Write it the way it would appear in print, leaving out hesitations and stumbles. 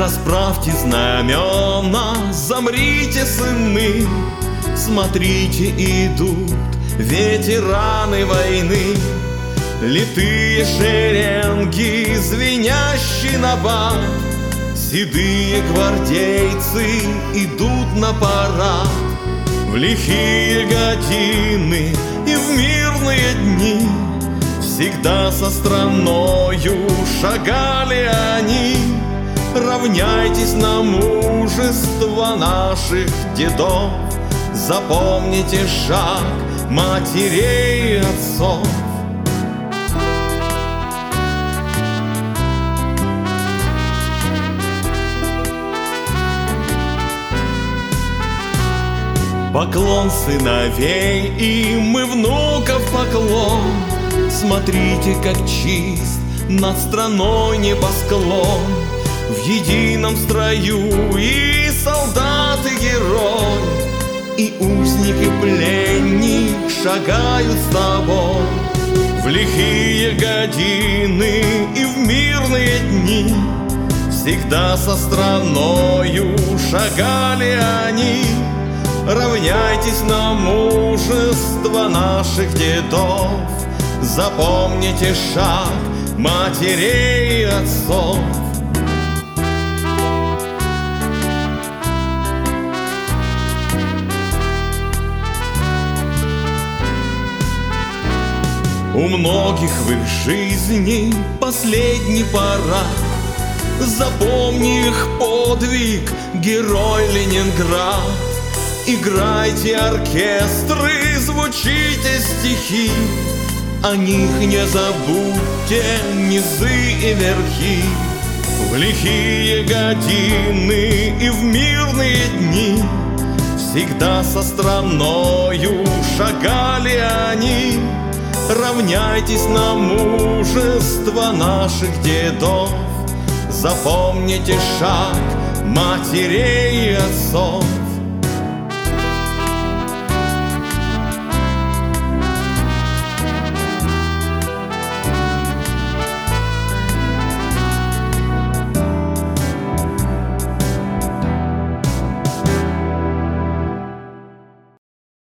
Расправьте знамена, замрите, сыны, смотрите, идут ветераны войны. Литые шеренги, звенящий набат, седые гвардейцы идут на парад. В лихие годины и в мирные дни всегда со страною шагали они. Равняйтесь на мужество наших дедов, запомните шаг матерей и отцов. Поклон сыновей, и мы внуков поклон. Смотрите, как чист над страной небосклон. В едином строю и солдат, и герой, и узник, и пленник шагают с тобой. В лихие годины и в мирные дни всегда со страною шагали они. Равняйтесь на мужество наших дедов, запомните шаг матерей и отцов. У многих в их жизни последний парад. Запомни их подвиг, герой Ленинград. Играйте оркестры, звучите стихи, о них не забудьте низы и верхи. В лихие годины и в мирные дни всегда со страною шагали они. Равняйтесь на мужество наших дедов, запомните шаг матерей и отцов.